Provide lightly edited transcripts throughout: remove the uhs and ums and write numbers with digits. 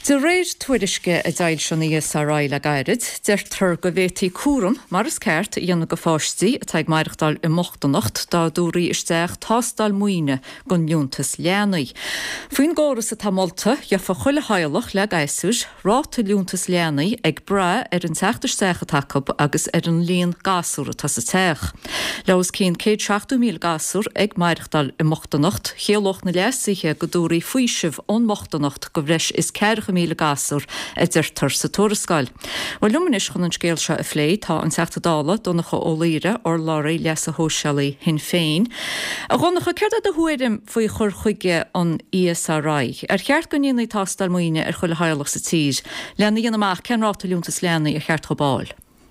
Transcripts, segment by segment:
De réir tuairisce a daid sena ESRI le gairid, deirtar go bhétaí cuaram mar is ceart dhéanana go fáistí a teag maireachtáil i mochtanacht dá dúraí isteach tástal muoine gon liúntas leanaí. Faoin gáras a tamolta fa chuile hailech le gaisúis ráta liúntas leanaí ag bra an teachtarsteach a tacob agus an líon gasúra tá sa teach. Leos cín 160,000 gasúr ag maireachtáil i mochtanacht, chéaloch na leasíthe go dúraí faoisih ón mochtanacht go bhreis is 4,000 gasúr a deirtar sa tuarascáil. Well lumanis chun an scéal se a phlé tá an teachtadála donnacha ólíre or láirí leas a hósealaí hin féin. A gonnacha ceirda a thuirim faoi chur chuige an ESRI. Cheart go níonna tástal muoine chuile hailech sa tír. Leanna dhéanamach cenráta liúntas leanaí a cheart chobáil.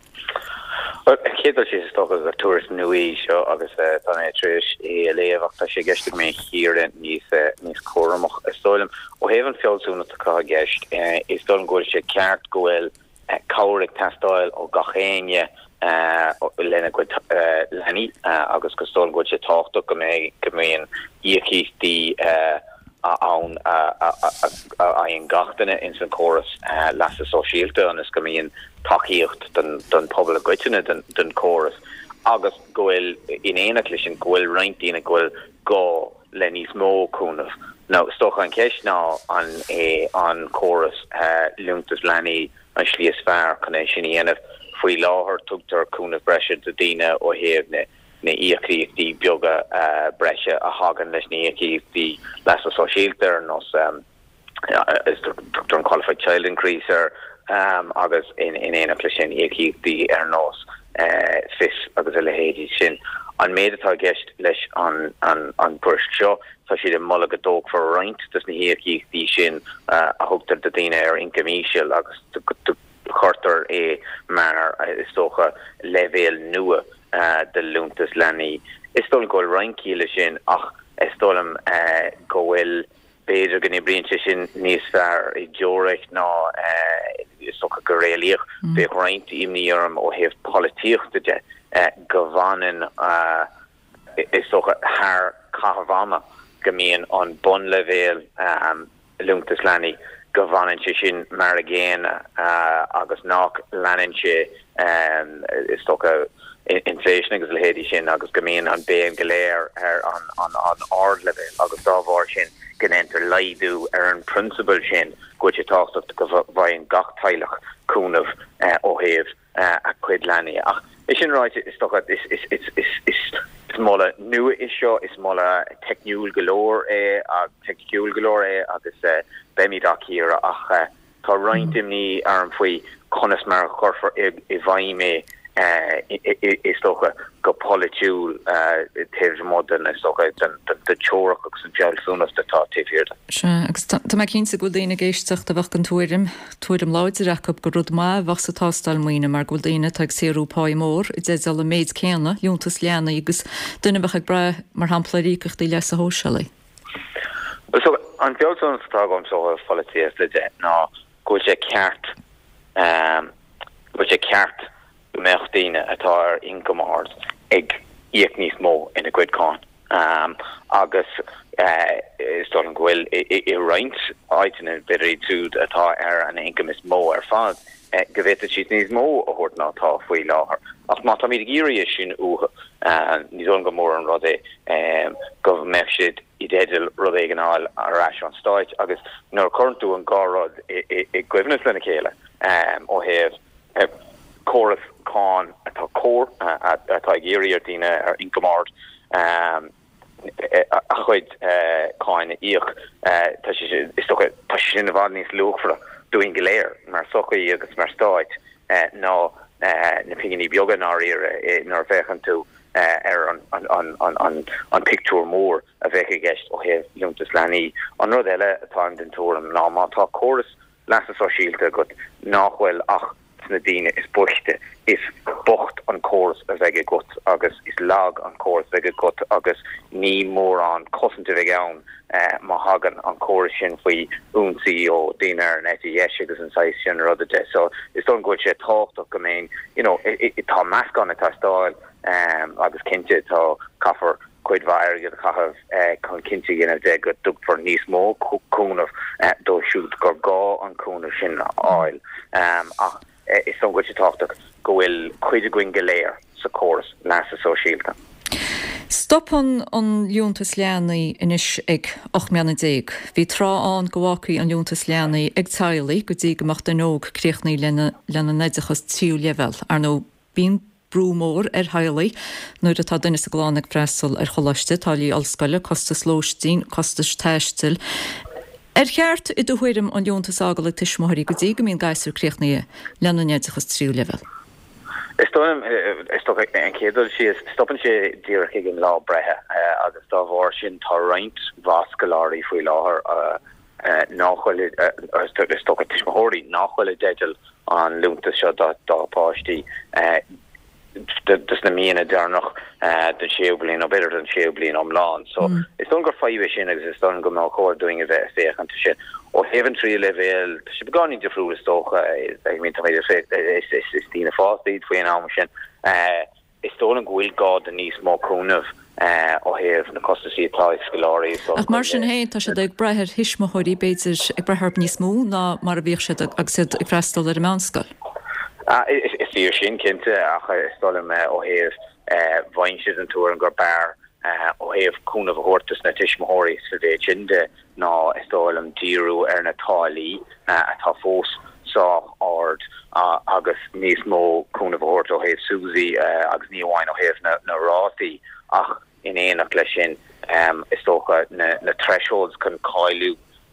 Chéadal sé stocha a túris nuí seo agus tan étris é léomhachta sé geiste mé híre níos choramach stoilm ó héhann fiolsúna tá geist is stoilm goil sé ceart gohfuil cáric testáil ó gachéine lena go lení agus go stoilm goil sé táchtach go méon íochíistí an gachtainine in san choras las a sosiálta an is go míon taíocht den pobl a goitine den choras agus gohfuil in éach sin gohfuil reintína gohfuil gá lenís mó cúnamh. No stocha an ceis ná an choras liúntas leanaí an slíos fearr chun é sin dhéanamh faoi láthair tugtar cúnamh breise do daine ó héamh na íochríochtaí beaga breise a hagan leis na íochríochtaí las a sosiálta nos is an qualified child increaser agus in éach sin íochríochtaí nos fis agus a lehéadí sin an méadtá geist leis an burst seo tá siad mulla go dóg for roint dus na íochríochtaí sin a thugtar do daine incomíisiil agus chuirtar manar is tócha levéal nua de liúntas leanaí. Is stoilm goil reincíile sin ach is stoilm gohfuil béidir gan bríonte sin níos fearr i dteoiric ná is socha go réalaíoch bheith roint imníorm ó héamh polítíochtaide go bhhanan is socha thar cathbhama go mbíonn an bun levéal liúntas leanaí go bhhanan sé sin mar a géana agus nach leanan sé is socha inflation agus lehéadí sin agus go mbíonn an béan goléir an ard levéal agus dábhar sin genenter leidú an principle sin go sé tácht go bhain gach teilech cúnamh ó héamh a cuid leanaí ach is sin ráid is stocha is molla nua is seo is molla techniúil galóir techniúil galóir agus bemidach híra ach tá rointimní an faoi conas mar chorfar i bhaimé is stocha go politiúil taobh modern is stocha de teoirach agus an gealsúnas de tá taobhhirirda. Se agus tá mai cínsa go daine géisteach a bhach an tuairim láidirach go rud má bhach sa tástal muoine mar go daine teag séúpáid mór i d a méid céanna liúntas leanaí agus duine bheith ag bre mar hampla rícach leis a hósealaí. So an gealsúnas tá gom so folitias le ná go sé ceart mechtine atá ar inkomart ag íoc níos mó ina cuidcáin agus stoilm gohfuil i roint áitina beidir túd atá ar an income is mó ar fad go bhfuil siad níos mó a thuirt nátá faoi láthair ach má tá míad géirí sin uatha níos an go mór an rud go mbeidh siad i déidir rud éigeáil arás an stáit agus nuair chuintú an gárad i gcuimhnas lena chéile ó héamh choras cáin atá cór atá géirí ar daine ar incomart a chuid cáin íoch tá sin a bhd níos luachfra dúin goléir mar sochaí agus mar stáit ná na pinganí beaga nar bhechan tú ar an picture mór a bheith a gceist ó héamh liúntas leanaí an rud eile atá an den túram ná má tá choras las a sosiálta go nachhfuil ach na daine is buchte is bocht an choras a bheith gut agus is lag an choras bheith gut agus ní mór an cosint bheith ann má hagan an choras sin faoi únsaí ó daine ar an ETS agus an sais sin rud de so is don go sé táchtach go mbeidh tá measc an atá stáil agus cinnte tá caafar quid vair get chahabh con kinti in a de go dug for nís mó cúnah dó siúd gur gá an cúnah sin áil is son go táach go bhfuil chuide gwin goléir sa choras las a sosiálta. Stop an Lúntas Leanaí inis ag 8 Bhí trá an gohacaí an Lúntas Leanaí ag tailaí go dtí goach den nóg críochnaí lena neideachas tíú level ar nó bíon brúmór ar hailaí nuair atá duine sa gláánach freistal ar cholaiste talí allscoile costas lóistín costas teistil. Cheart I do chuirm an Lúntas ágala tuismóirí go dtí go míon gaiisir críochnaí lena neideachas tíú level. Stoppen en kedul si stoppen se dierach gin lá brehe agus da war sin tar reint vaskulari foi láhar nachhfuil sto tiismahori nachhfuil degel an Lúntas se dapátí dus na mine der noch den séblin a better den séblin omlaan so is ongur 5 sin is don go nach cho doing a an se og heven 3 level se began in de froe stocha ik min is Stina Fastid fo en amsin is sto goil god den nís má kronef og hef na costa si skolari ach mar sin héint tá se ag brethir hisismahoirí beidir ag brethart níos mó ná mar a bhíh se ag si ag freistal ar a mánskal. Is die sin kinte ach stolum o hef vainches an toer an gur bear o hef koen of hortus na tiismahori svedinde na stolum diru na tali a ta fós sa ard agus nís mó koen of hort o hef Susie agus niwain o hef na rati ach in éach lei sin is stocha na thresholds kan kailu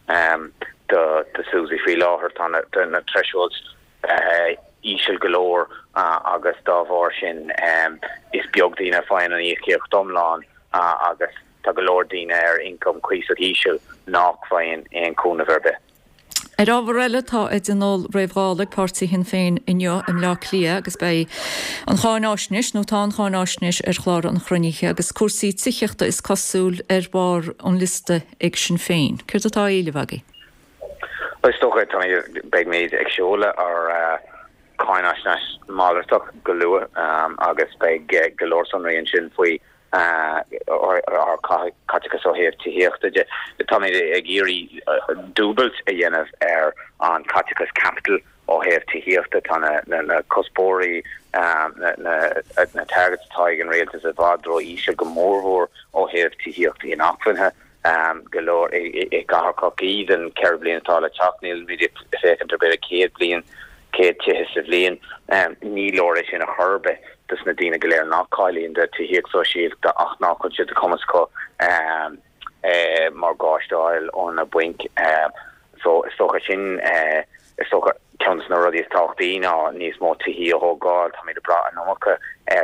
de Susie fi láhar na thresholds Ishel galore agus dáhhar sin is beagdína fein an íoch domláán agus tá galordína income cuiis Ishel nach fein an cúna verbe. Ábharile tá den nó raibhrálaigh pártaí hin féin inneo im lá clia agus bei an cháináisnis nó tá an cháináisnis ar chláir an chroníthe agus cuasaí tiíochta is cosúil ar bar an liste ag sin féin. Cuir atá éilehagaí? Stocha tá beag méid ag seola ar Kainasnas Malertoch galua agus beag galor sonraon sin faoi ar catica so hef tíhéachta de tá ag géirí dúbalt a dhéanamh ar an caticas capital ó hef tíhéachta tá na cospóí na targets taig an réaltas a bhádro íse go mórmhór ó hef tíhéachta in achfunthe galor ag gahar iad an ceir blion tála teachníil mí fécinn tar bit a céad blion Kate Hissivlian, Nílóris in a herbe, dus na dina galéir nach Kylie de Tihiek Social de ach nach de Comasco mar Goshdail on a blink so sin counts na rudi tachtina nís mó Tihi ho god ha de bra anka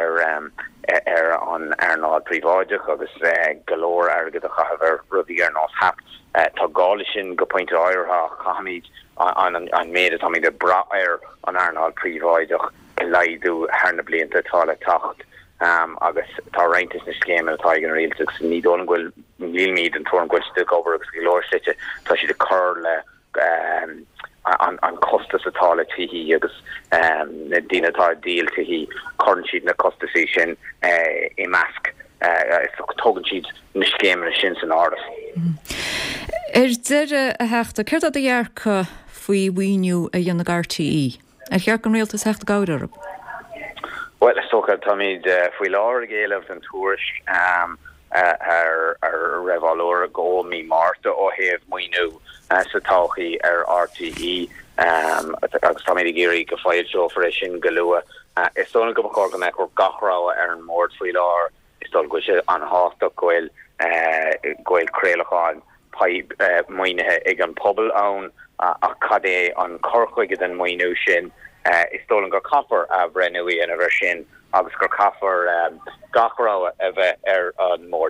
an Arnold Privadig agus galore agad a chaver rudi nos hap tá gáilisin go pointe áir ha chahamid an méid ha de bra an Arnold Privadig leidú herne blianta tála tacht agus tá reintas na scéime tá an réalteach san ní don ghfuil míid an tuair ghfuil gobar agus go leirslite tá si de chur le an costas atála tuhí agus na dínatá díal tuhí chun siad na costasí sin I measc tugann siad na scéime sin san áras. Deire a heachta chuir a dhearcha faoi bhaoiniú a dhéanana RTE. Chear an réaltas heachta gáir arab? Well, stocha tamid faoi láir géileh an tuairis ar revalóra go mí Marta ó heh muoinú sa táchaí ar RTE agus tamid géirí go fáil seo for sin galua. Is stóna go chóir go me chu gachrá ar an mór faoi láir is dul go se an hásta goil créalacháin muoinethe ag an pobl ann a cadé an corchuige den muoinú sin is stolen go copper a brenui in a sin agus go copper gachrá a bheith ar an mór